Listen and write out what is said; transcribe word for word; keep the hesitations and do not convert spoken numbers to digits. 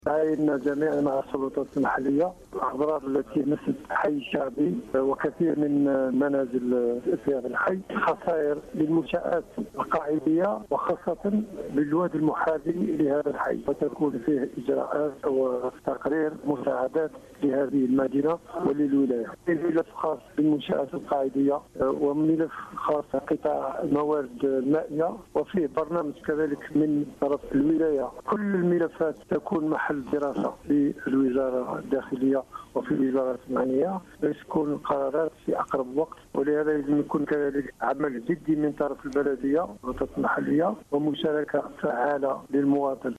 تعايدنا جميعا مع السلطات المحليه. الاضرار التي مست الحي الشعبي وكثير من منازل في هذا الحي، خسائر للمنشات القاعديه وخاصه بالوادي المحاذي لهذا الحي، وتكون فيه اجراءات وتقرير مساعدات لهذه المدينه وللولايه. ملف خاص بالمنشات القاعديه وملف خاص بقطاع الموارد المائيه، وفيه برنامج كذلك من طرف الولايه. كل الملفات تكون محل دراسه في الوزاره الداخليه وفي الوزارات المعنيه باش تكون القرارات في اقرب وقت، ولهذا لازم يكون كذلك عمل جدي من طرف البلديه والسلطات المحليه ومشاركه فعاله للمواطن.